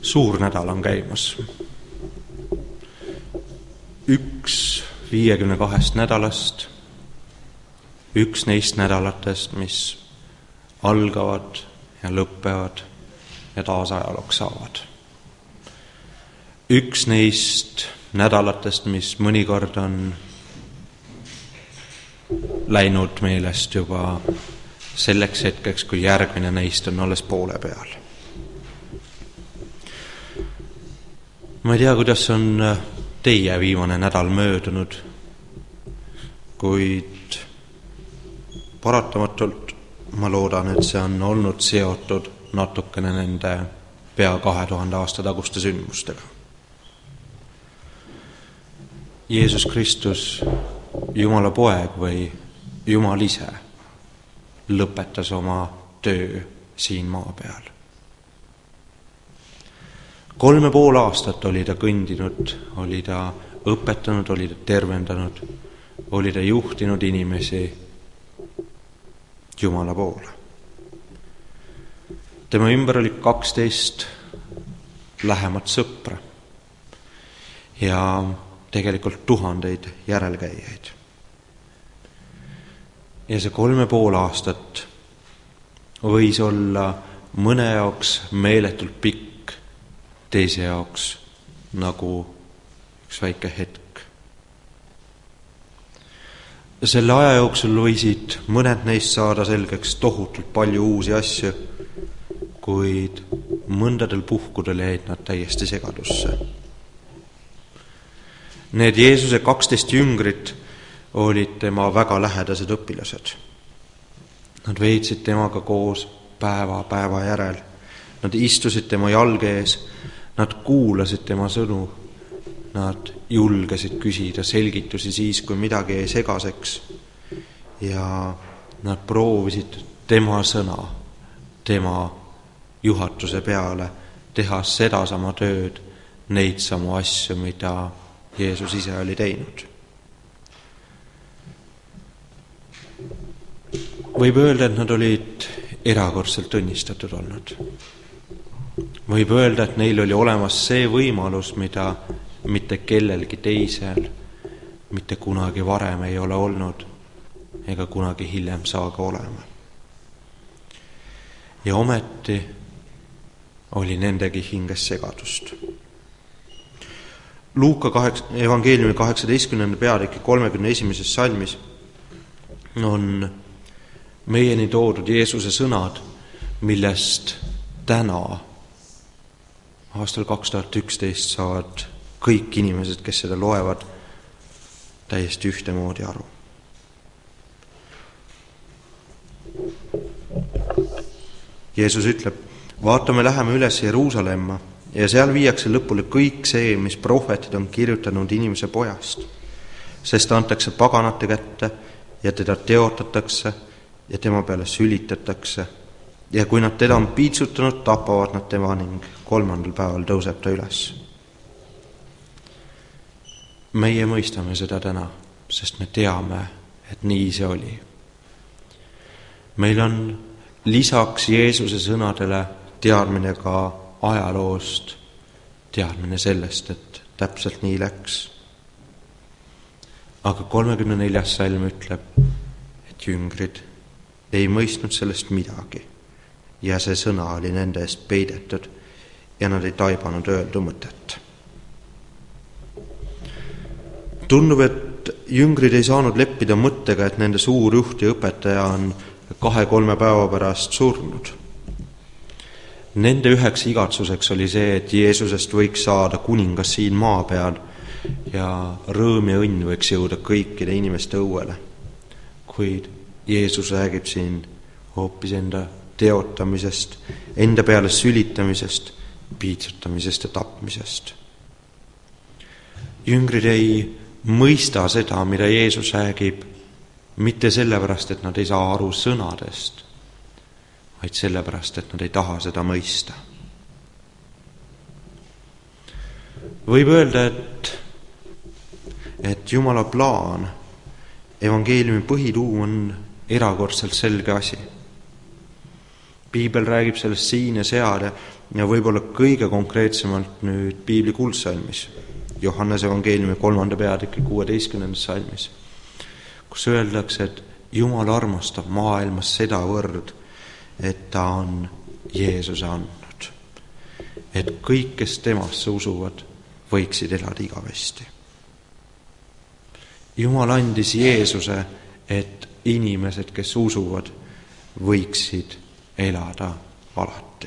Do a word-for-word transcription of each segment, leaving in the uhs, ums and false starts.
suur nädal on käimas. Üks viiekümne kahest nädalast, üks neist nädalatest, mis algavad ja lõppevad ja taas ajaloks saavad. Üks neist nädalatest, mis mõnikord on läinud meelest juba selleks hetkeks, kui järgmine neist on alles poole peal. Ma ei tea, kuidas on teie viimane nädal möödunud, kuid paratamatult ma loodan, et see on olnud seotud natukene nende pea kahe tuhande aasta taguste sündmustega. Jeesus Kristus, Jumala poeg või Jumal ise, lõpetas oma töö siin maa peal. Kolme pool aastat oli ta kõndinud, oli ta õpetanud, oli ta tervendanud, oli ta juhtinud inimesi Jumala poole. Tema ümber oli kaksteist lähemat sõpra ja tegelikult tuhandeid järelkäijaid. Ja see kolme pool aastat võis olla mõne jaoks meeletult pikk, teise jaoks nagu üks väike hetk. Selle aja jooksul võisid mõned neist saada selgeks tohutult palju uusi asju, kuid mõndadel puhkudel jäid nad täiesti segadusse. Need Jeesuse kaksteist jüngrit olid tema väga lähedased õpilased. Nad veetsid temaga koos päeva päeva järel. Nad istusid tema jalge ees, nad kuulasid tema sõnu, nad julgesid küsida selgitusi siis, kui midagi jäi segaseks. Ja nad proovisid tema sõna, tema juhatuse peale teha sedasama tööd, neid samu asju, mida Jeesus ise oli teinud. Võib öelda, et nad olid erakordselt õnnistatud olnud. Võib öelda, et neil oli olemas see võimalus, mida mitte kellelgi teisel mitte kunagi varem ei ole olnud ega kunagi hiljem saaga olema. Ja ometi oli nendegi hinges segadust. Luuka kaheks, evangeeliumi kaheksateistkümnenda peatüki kolmekümne esimeses salmis on meieni toodud Jeesuse sõnad, millest täna aastal kaks tuhat üksteist saavad kõik inimesed, kes seda loevad, täiesti ühtemoodi aru. Jeesus ütleb, vaatame, läheme üles Jeruusalemma ja seal viiakse lõpule kõik see, mis prohvetid on kirjutanud inimese pojast, sest antakse paganate kätte ja teda teotatakse ja tema peale sülitatakse. Ja kui nad teda on piitsutanud, tapavad nad tema ning kolmandal päeval tõuseb ta üles. Meie mõistame seda täna, sest me teame, et nii see oli. Meil on lisaks Jeesuse sõnadele teadmine ka ajaloost, teadmine sellest, et täpselt nii läks. Aga kolmekümne neljas salm ütleb, et jüngrid ei mõistnud sellest midagi ja see sõna oli nende eest peidetud ja nad ei taibanud öelda mõtet. Tundub, et jüngrid ei saanud leppida mõttega, et nende suur juht ja õpetaja on kahe-kolme päeva pärast surnud. Nende üheks igatsuseks oli see, et Jeesusest võiks saada kuningas siin maa peal ja rõõm ja õnn võiks jõuda kõikide inimeste õuele. Kuid Jeesus räägib siin hoopis enda teotamisest, enda peale sülitamisest, piitsutamisest ja tapmisest. Jüngrid ei mõista seda, mida Jeesus räägib, mitte sellepärast, et nad ei saa aru sõnadest, vaid sellepärast, et nad ei taha seda mõista. Võib öelda, et, et Jumala plaan, evangeeliumi põhituum on erakordselt selge asi. Piibel räägib sellest siin ja seal ja võib-olla kõige konkreetsemalt nüüd piibli kuldsalmis, Johannese evangeeliumi kolmanda peatüki kuueteistkümnendas salmis, kus öeldakse, et Jumal armastab maailmas sedavõrd, et ta on Jeesuse andnud. Et kõik, kes temasse usuvad, võiksid elada igavesti. Jumal andis Jeesuse, et inimesed, kes usuvad, võiksid elada alati.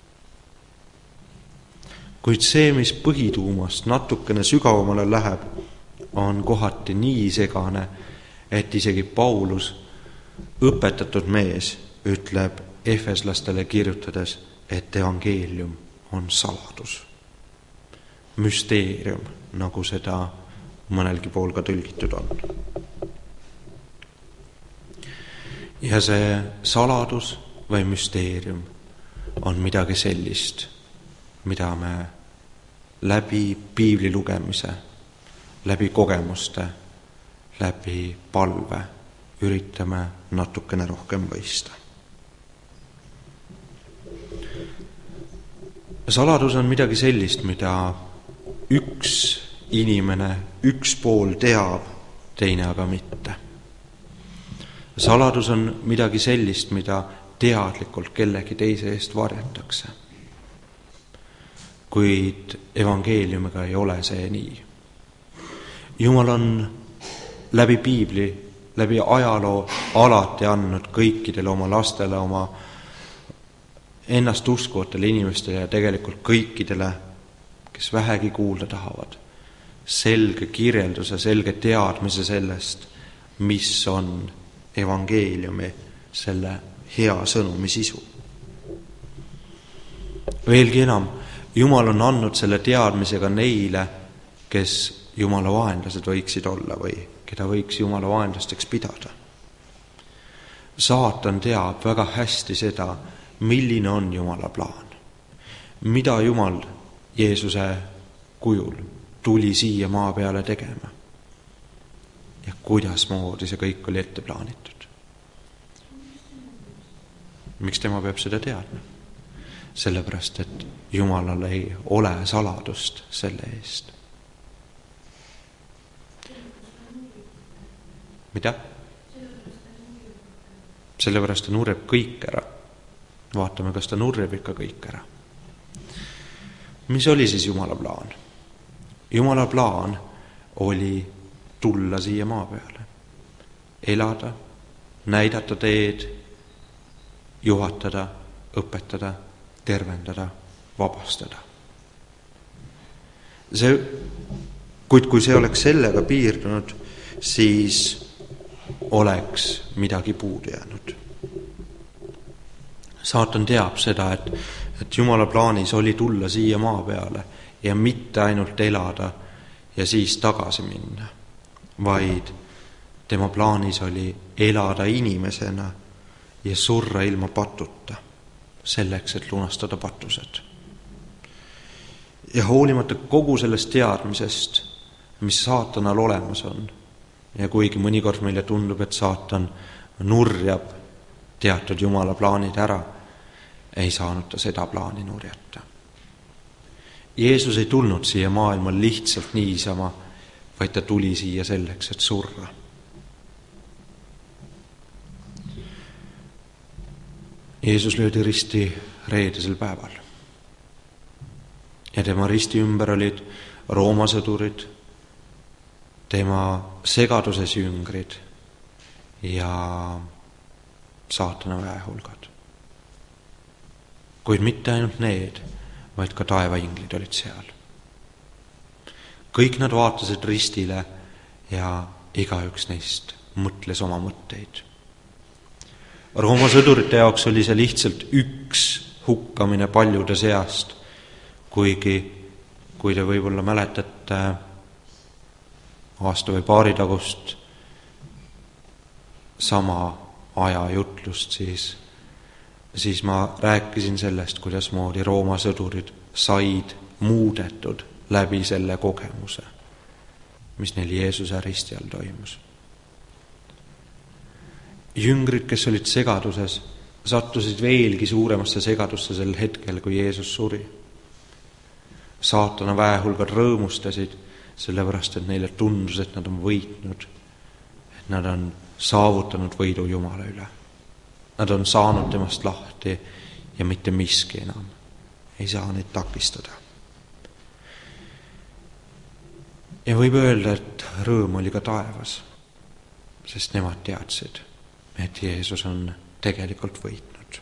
Kuid see, mis põhituumast natukene sügavamale läheb, on kohati nii segane, et isegi Paulus, õpetatud mees, ütleb efeslastele kirjutades, et evangeelium on saladus. Müsteerium, nagu seda mõnelgi pool ka tõlgitud on. Ja see saladus või müsteerium on midagi sellist, mida me läbi piibli lugemise, läbi kogemuste, läbi palve üritame natukene rohkem mõista. Saladus on midagi sellist, mida üks inimene, üks pool teab, teine aga mitte. Saladus on midagi sellist, mida teadlikult kellegi teise eest varjatakse. Kuid evangeeliumiga ei ole see nii. Jumal on läbi piibli, läbi ajaloo alati andnud kõikidele oma lastele, oma ennast uskuvatele inimestele ja tegelikult kõikidele, kes vähegi kuulda tahavad, selge kirjelduse, selge teadmise sellest, mis on evangeeliumi, selle hea sõnumi sisu. Veelgi enam, Jumal on andnud selle teadmisega neile, kes Jumala vaenlased võiksid olla või keda võiks Jumala vaenlasteks pidada. Saatan teab väga hästi seda, milline on Jumala plaan. Mida Jumal Jeesuse kujul tuli siia maa peale tegema. Ja kuidas moodi see kõik oli ette plaanitud. Miks tema peab seda teadma? Sellepärast, et Jumalal ei ole saladust selle eest. Mida? Sellepärast ta nurreb kõik ära. Vaatame, kas ta nurreb ikka kõik ära. Mis oli siis Jumala plaan? Jumala plaan oli tulla siia maa peale. Elada, näidata teed, juhatada, õpetada, tervendada, vabastada. See, kuid kui see oleks sellega piirdunud, siis oleks midagi puudu jäänud. Saatan teab seda, et, et Jumala plaanis oli tulla siia maa peale ja mitte ainult elada ja siis tagasi minna, vaid tema plaanis oli elada inimesena ja surra ilma patuta, selleks, et lunastada patused. Ja hoolimata kogu sellest teadmisest, mis saatanal olemas on, ja kuigi mõnikord meile tundub, et saatan nurjab teatud Jumala plaanid ära, ei saanud ta seda plaani nurjata. Jeesus ei tulnud siia maailma lihtsalt niisama, vaid ta tuli siia selleks, et surra. Jeesus löödi risti reedesel päeval. Ja tema risti ümber olid Rooma sõdurid, tema segaduses jüngrid ja saatana väehulgad. Kuid mitte ainult need, vaid ka taevainglid olid seal. Kõik nad vaatasid ristile ja igaüks neist mõtles oma mõtteid. Rooma sõdurite jaoks oli see lihtsalt üks hukkamine paljude seast, kuigi, kui te võib-olla mäletate aasta või paari tagust sama aja jutlust, siis, siis ma rääkisin sellest, kuidas moodi Rooma sõdurid said muudetud läbi selle kogemuse, mis neil Jeesuse risti all toimus. Jüngrid, kes olid segaduses, sattusid veelgi suuremasse segadusse sel hetkel, kui Jeesus suri. Saatana väehulgad rõõmustasid, sellepärast, et neile tundus, et nad on võitnud, et nad on saavutanud võidu Jumala üle. Nad on saanud temast lahti ja mitte miski enam ei saa neid takistada. Ja võib öelda, et rõõm oli ka taevas, sest nemad teadsid, et Jeesus on tegelikult võitnud.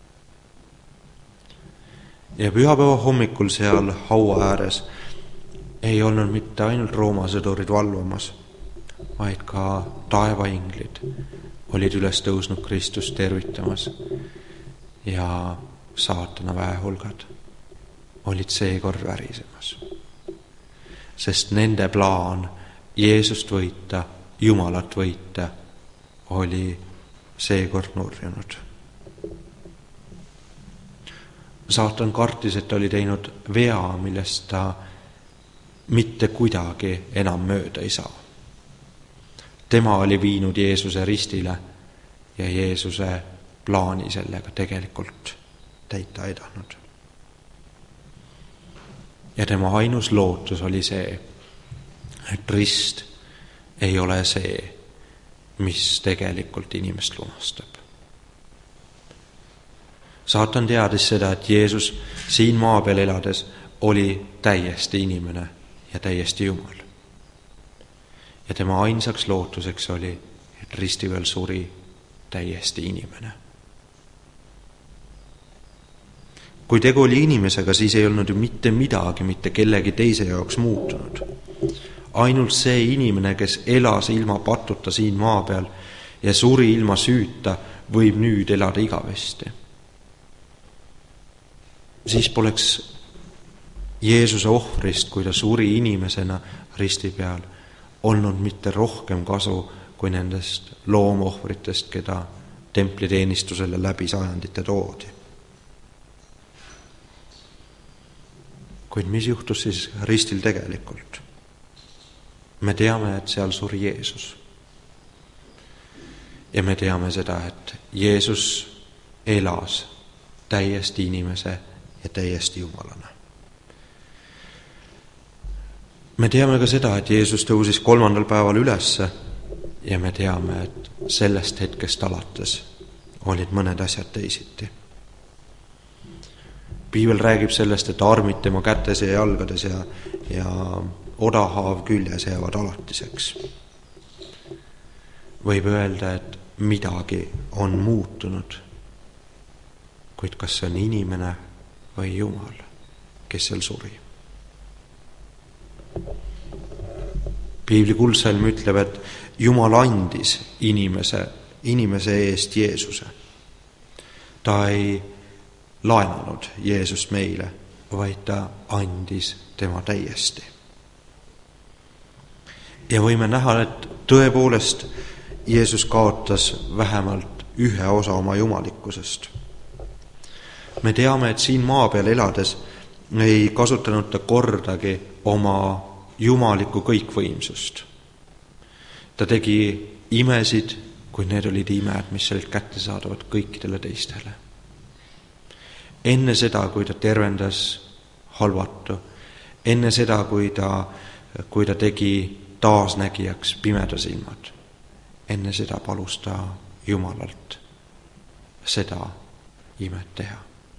Ja pühapäeva hommikul seal haua ääres ei olnud mitte ainult Rooma sõdurid valvamas, vaid ka taevainglid olid üles tõusnud Kristust tervitamas ja saatana väehulgad olid seekord värisemas. Sest nende plaan Jeesust võita, Jumalat võita, oli seekord nurjunud. Saatan kartis, et oli teinud vea, millest ta mitte kuidagi enam mööda ei saa. Tema oli viinud Jeesuse ristile ja Jeesuse plaani sellega tegelikult täita aidanud. Ja tema ainus lootus oli see, et rist ei ole see, mis tegelikult inimest lunastab. Saatan teadis seda, et Jeesus siin maa peal elades oli täiesti inimene ja täiesti Jumal. Ja tema ainsaks lootuseks oli, et risti peal suri täiesti inimene. Kui tegu oli inimesega, siis ei olnud ju mitte midagi, mitte kellegi teise jaoks muutunud. Ainult see inimene, kes elas ilma patuta siin maa peal ja suri ilma süüta, võib nüüd elada igavesti. Siis poleks Jeesuse ohvrist, kui ta suri inimesena risti peal, olnud mitte rohkem kasu kui nendest loomohvritest, keda templiteenistusele läbi sajandite toodi. Kuid mis juhtus siis ristil tegelikult? Me teame, et seal suri Jeesus. Ja me teame seda, et Jeesus elas täiesti inimese ja täiesti Jumalana. Me teame ka seda, et Jeesus tõusis kolmandal päeval ülesse ja me teame, et sellest hetkest alates olid mõned asjad teisiti. Piibel räägib sellest, et armid tema kätes ja jalgades ja, ja odahaav küljes jäävad alatiseks. Võib öelda, et midagi on muutunud, kuid kas see on inimene või Jumal, kes seal suri. Piibli kuldsalm ütleb, et Jumal andis inimese, inimese eest Jeesuse. Ta ei laenanud Jeesust meile, vaid ta andis tema täiesti. Ja võime näha, et tõepoolest Jeesus kaotas vähemalt ühe osa oma jumalikkusest. Me teame, et siin maa peal elades ei kasutanud ta kordagi oma jumalikku kõikvõimsust. Ta tegi imesid, kui need olid imed, mis olid kätte saadavad kõikidele teistele. Enne seda, kui ta tervendas halvatu, enne seda, kui ta, kui ta tegi taasnägijaks pimeda silmad, enne seda palus ta Jumalalt seda imet teha.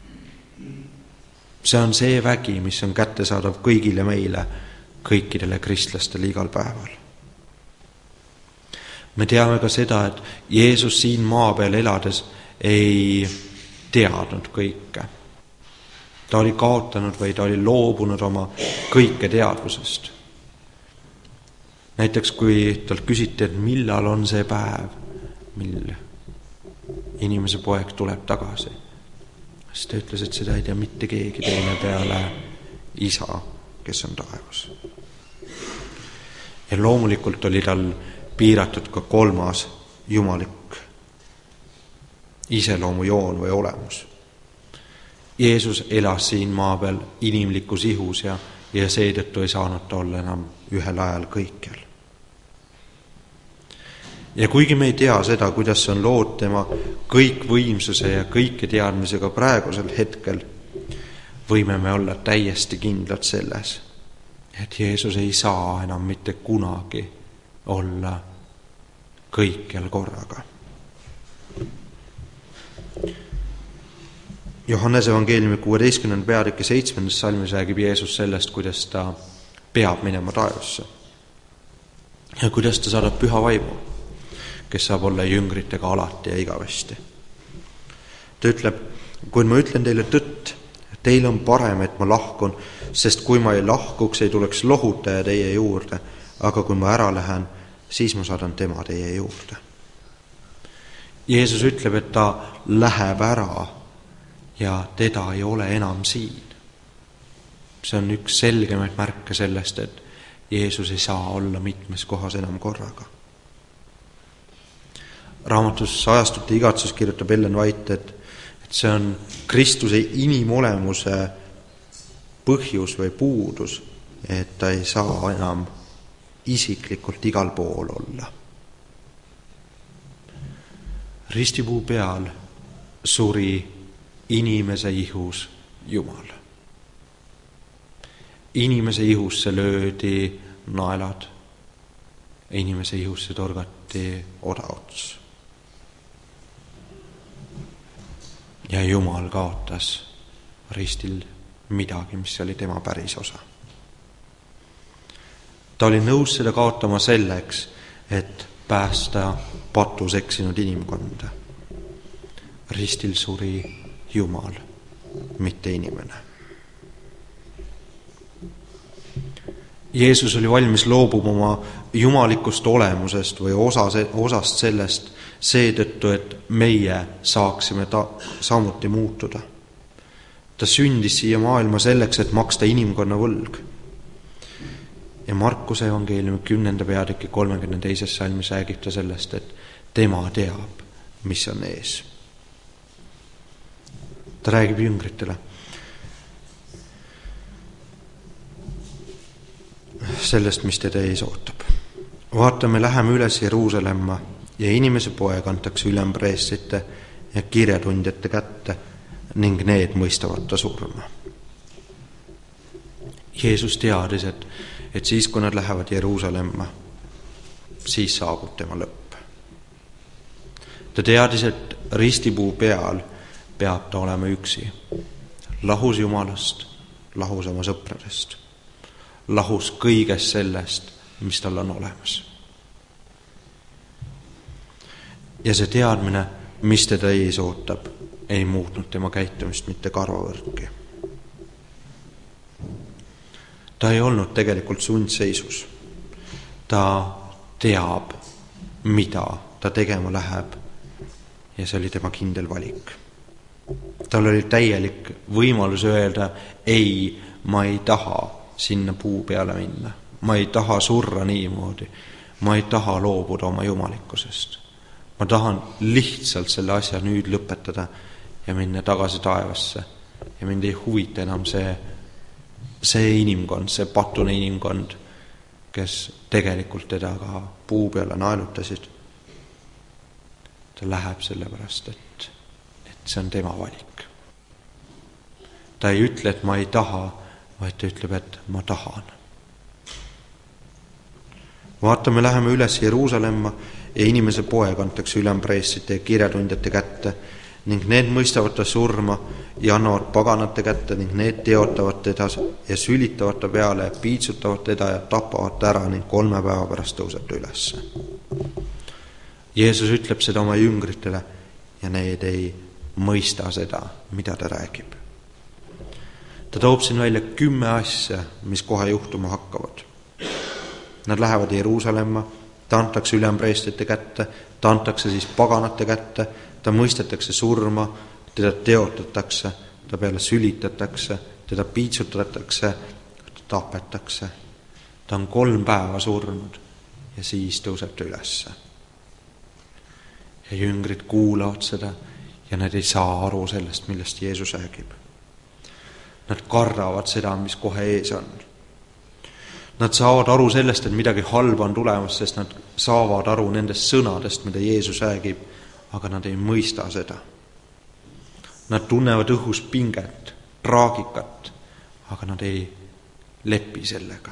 See on see vägi, mis on kättesaadav kõigile meile, kõikidele kristlastele igal päeval. Me teame ka seda, et Jeesus siin maa peal elades ei teadnud kõike. Ta oli kaotanud või ta oli loobunud oma kõike teadvusest. Näiteks kui talt küsiti, et millal on see päev, mil inimese poeg tuleb tagasi, siis ta ütles, et seda ei tea mitte keegi teine peale isa, kes on taevas. Ja loomulikult oli tal piiratud ka kolmas jumalik iseloomujoon või olemus. Jeesus elas siin maa peal inimlikus ihus ja, ja seetõttu ei saanud ta olla enam ühel ajal kõikjal. Ja kuigi me ei tea seda, kuidas on lood tema kõikvõimsuse ja kõike teadmisega praegusel hetkel, võime me olla täiesti kindlad selles, et Jeesus ei saa enam mitte kunagi olla kõikjal korraga. Johannese evangeeliumi kuueteistkümnenda peatüki seitsmendas salmis räägib Jeesus sellest, kuidas ta peab minema taevasse ja kuidas ta saadab püha vaimu, kes saab olla jüngritega alati ja igavesti. Ta ütleb, kui ma ütlen teile tõtt, teil on parem, et ma lahkun, sest kui ma ei lahkuks, ei tuleks lohutaja teie juurde, aga kui ma ära lähen, siis ma saadan tema teie juurde. Jeesus ütleb, et ta läheb ära ja teda ei ole enam siin. See on üks selgemaid märke sellest, et Jeesus ei saa olla mitmes kohas enam korraga. Raamatus Ajastute igatsus kirjutab Ellen White, et, et see on Kristuse inimolemuse põhjus või puudus, et ta ei saa enam isiklikult igal pool olla. Ristipuu peal suri inimese ihus Jumal. Inimese ihusse löödi naelad, inimese ihusse torgati odaots. Ja Jumal kaotas ristil midagi, mis oli tema päris osa. Ta oli nõus seda kaotama selleks, et päästa patus eksinud inimkonda. Ristil suri Jumal, mitte inimene. Jeesus oli valmis loobuma oma jumalikust olemusest või osa, osast sellest seetõttu, et meie saaksime ta, samuti muutuda. Ta sündis siia maailma selleks, et maksta inimkonna võlg. Ja Markuse evangeeliumi kümnenda peatüki kolmekümne teises salmis räägib ta sellest, et tema teab, mis on ees. Ta räägib jüngritele sellest, mis teda ees ootab. Vaatame, läheme üles Jeruusalemma ja inimese poeg antakse ülempreestrite ja kirjatundjate kätte ning need mõistavad ta surma. Jeesus teadis, et, et siis, kui nad lähevad Jeruusalemma, siis saabub tema lõpp. Ta teadis, et ristipuu peal peab ta olema üksi, lahus Jumalast, lahus oma sõpradest, lahus kõigest sellest, mis tal on olemas. Ja see teadmine, mis teda ees ootab, ei muutnud tema käitumist mitte karvavõrdki. Ta ei olnud tegelikult sundseisus. Ta teab, mida ta tegema läheb ja see oli tema kindel valik. Tal oli täielik võimalus öelda, ei, ma ei taha sinna puu peale minna. Ma ei taha surra niimoodi. Ma ei taha loobuda oma jumalikkusest. Ma tahan lihtsalt selle asja nüüd lõpetada ja minna tagasi taevasse. Ja mind ei huvita enam see, see inimkond, see patune inimkond, kes tegelikult teda ka puu peale naelutasid. Ta läheb sellepärast, et, et see on tema valik. Ta ei ütle, et ma ei taha, vaid ta ütleb, et ma tahan. Vaatame, läheme üles Jeruusalemma ja inimese poeg antakse ülempreestrite ja kirjatundjate kätte ning need mõistavad ta surma ja annavad paganate kätte ning need teotavad teda ja sülitavad ta peale, piitsutavad teda ja tapavad ta ära ning kolme päeva pärast tõuseb ta ülesse. Jeesus ütleb seda oma jüngritele ja need ei mõista seda, mida ta räägib. Ta toob siin välja kümme asja, mis kohe juhtuma hakkavad. Nad lähevad Jeruusalemma, ta antakse ülempreestrite kätte, ta antakse siis paganate kätte, ta mõistetakse surma, teda teotatakse, ta peale sülitatakse, teda piitsutatakse, ta tapetakse. Ta on kolm päeva surnud ja siis tõuseb ta ülesse. Ja jüngrid kuulavad seda ja nad ei saa aru sellest, millest Jeesus räägib. Nad kardavad seda, mis kohe ees on. Nad saavad aru sellest, et midagi halba on tulemas, sest nad saavad aru nendest sõnadest, mida Jeesus räägib, aga nad ei mõista seda. Nad tunnevad õhus pinget, traagikat, aga nad ei lepi sellega.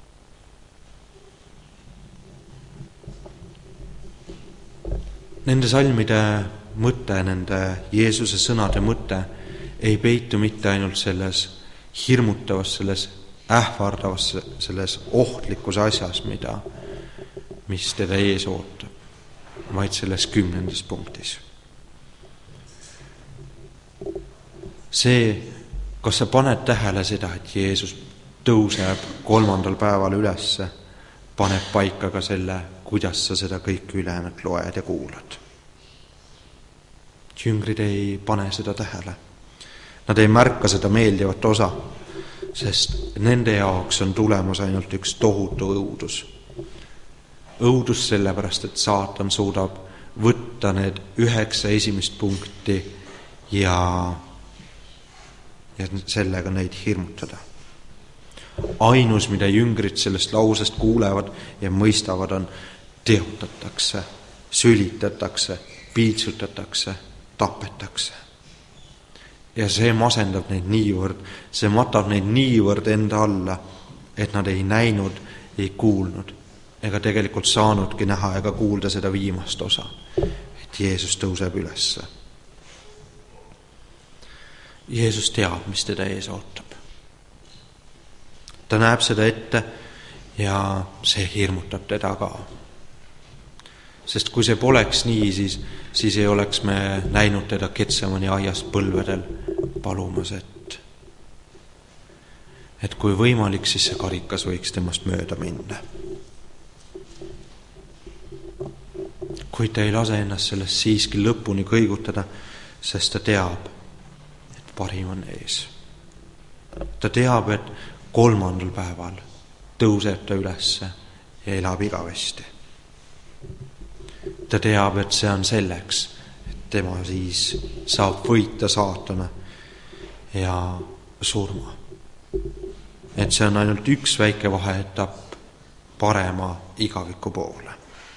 Nende salmide mõte, nende Jeesuse sõnade mõte ei peitu mitte ainult selles hirmutavas, selles ähvardavas, selles ohtlikus asjas, mida, mis teda ees ootab, vaid selles kümnendas punktis. See, kas sa paned tähele seda, et Jeesus tõuseb kolmandal päeval ülesse, paneb paika ka selle, kuidas sa seda kõik ülejäänud loed ja kuulad. Jüngrid ei pane seda tähele. Nad ei märka seda meeldivat osa, sest nende jaoks on tulemus ainult üks tohutu õudus. Õudus sellepärast, et saatan suudab võtta need üheksa esimest punkti ja, ja sellega neid hirmutada. Ainus, mida jüngrid sellest lausest kuulevad ja mõistavad, on teotatakse, sülitatakse, piitsutatakse, tapetakse. Ja see masendab neid niivõrd, see matab neid niivõrd enda alla, et nad ei näinud, ei kuulnud, ega tegelikult saanudki näha ega kuulda seda viimast osa, et Jeesus tõuseb ülesse. Jeesus teab, mis teda ees ootab. Ta näeb seda ette ja see hirmutab teda ka. Sest kui see poleks nii, siis, siis ei oleks me näinud teda Getsemani aias põlvedel palumas, et, et kui võimalik, siis see karikas võiks temast mööda minna. Kuid ta ei lase ennast sellest siiski lõpuni kõigutada, sest ta teab, et parim on ees. Ta teab, et kolmandal päeval tõuseb ta ülesse ja elab igavesti. Ta teab, et see on selleks, et tema siis saab võita saatana ja surma. Et see on ainult üks väike vaheetapp parema igaviku poole.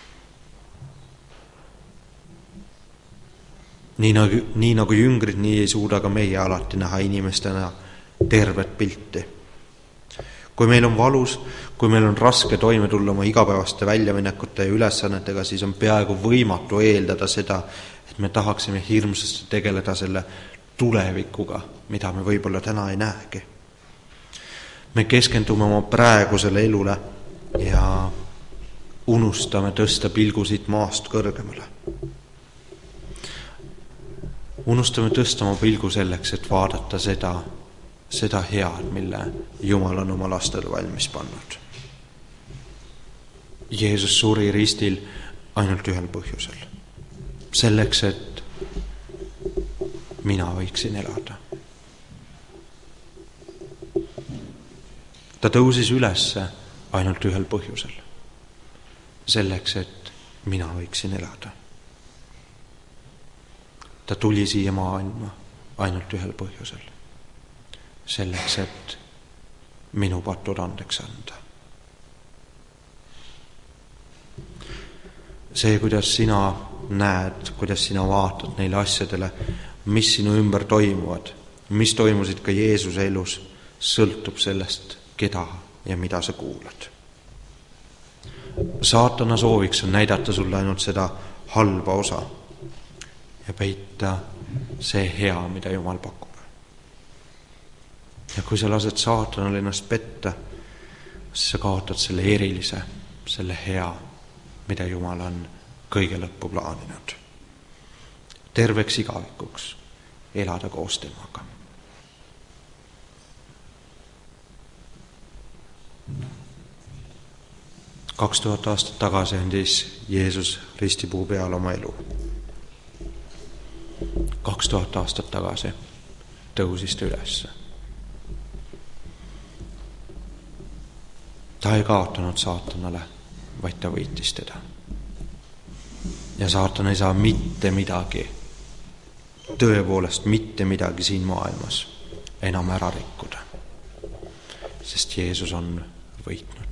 Nii nagu, nii nagu jüngrid, nii ei suuda ka meie alati näha inimestena tervet pilti. Kui meil on valus, kui meil on raske toime tulla oma igapäevaste väljaminekute ja ülesannetega, siis on peaaegu võimatu eeldada seda, et me tahaksime hirmsasti tegeleda selle tulevikuga, mida me võib-olla täna ei näegi. Me keskendume oma praegusele elule ja unustame tõsta pilgu siit maast kõrgemale. Unustame tõsta oma pilgu selleks, et vaadata seda, seda head, mille Jumal on oma lastele valmis pannud. Jeesus suri ristil ainult ühel põhjusel. Selleks, et mina võiksin elada. Ta tõusis ülesse ainult ühel põhjusel. Selleks, et mina võiksin elada. Ta tuli siia maailma ainult ühel põhjusel. Selleks, et minu patud andeks anda. See, kuidas sina näed, kuidas sina vaatad neile asjadele, mis sinu ümber toimuvad, mis toimusid ka Jeesuse elus, sõltub sellest, keda ja mida sa kuulad. Saatana sooviks on näidata sulle ainult seda halba osa ja peita see hea, mida Jumal pakub. Ja kui sa lased saatanal ennast petta, siis sa kaotad selle erilise, selle hea, mida Jumal on kõige lõppu plaaninud. Terveks igavikuks elada koos temaga. Kaks tuhat aastat tagasi andis Jeesus ristipuu peal oma elu. Kaks tuhat aastat tagasi tõusis ta ülesse. Ta ei kaotanud saatanale, vaid ta võitis teda. Ja saatan ei saa mitte midagi, tõepoolest mitte midagi siin maailmas enam ära rikkuda, sest Jeesus on võitnud.